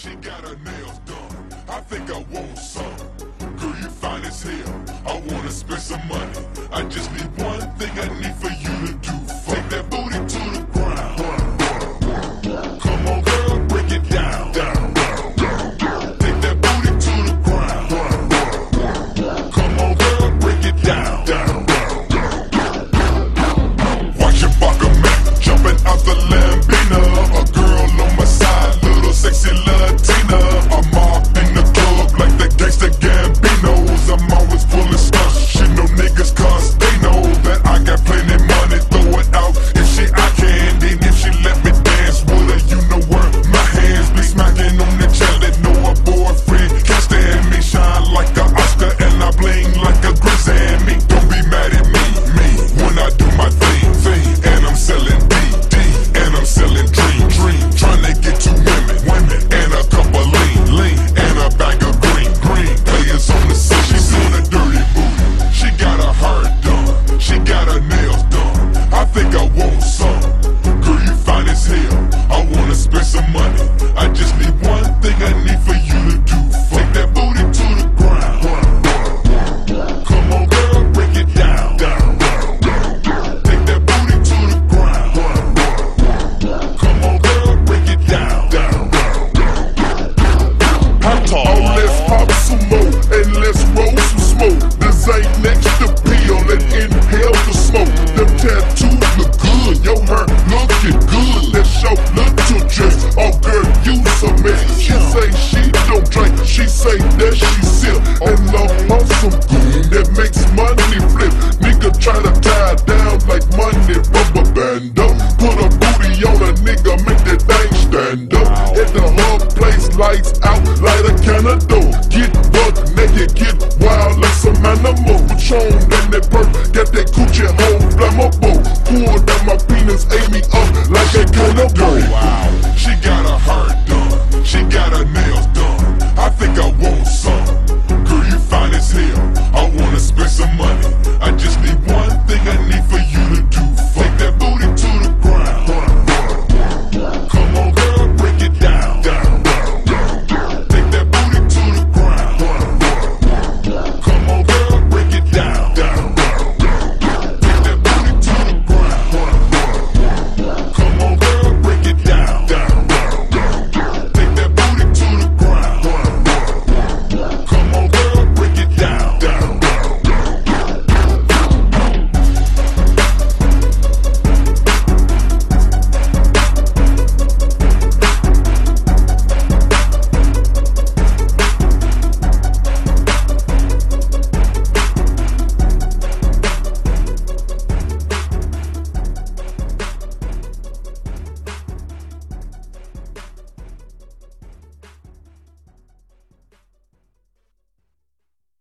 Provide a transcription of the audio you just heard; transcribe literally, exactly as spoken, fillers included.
She got her nails done. I think I want some. Girl, you fine as hell. I wanna spend some money. I just need one thing I need for you to do. Take that booty to the ground. Come on, girl, break it down. Down, down, down, down. Take that booty to the ground. Come on, girl, break it down. Down, down, down, down. Watch your baka man jumping out the Lambina. A girl on my side, little sexy Latina. I'm off in the club like the gangsta Gambinos. I'm always full of stuff. She know niggas cause they know that I got plenty money. Throw it out if she I can. Then if she let me dance with her, you know where my hands be smacking on the jelly. Know a boyfriend can't stand me. Shine like a Oscar and I bling like a Grizzy. Don't be mad at me, me when I do my thing, thing. And I'm selling D, D, and I'm selling dream, dream. Trying to get two women, women, and a couple lean, lean, and a bag of green, green. Players on the scene, she's on a dirty booty. She got her hair done, she got her nails done. I think I want some. Girl, you fine as hell. I wanna spend some money. I just need one thing I need for you to do. Take that booty to the ground. Come on, girl, break it down. Down, down, down, down. Take that booty to the ground. Come on, girl, break it down. Down, down, down, down. I talk. Oh, let's pop some more and let's roll some smoke. This ain't next to pill and inhale the smoke. Them tattoos look good, your hair looking good. Let's show little dress. Oh, girl, you some man. She say she don't drink, she say that she sip and love on some good that makes money flip. Nigga try to tie down like money rubber bando. Put a booty on a nigga, make that thing stand up. At the hub place, lights out, light a can of dough. Get buck naked, get wild like some animal. Patron and that perk, got that coochie hole, flammable. Pull down my penis, ate me up like a cannibal. Wow. She got her hair done, she got her nails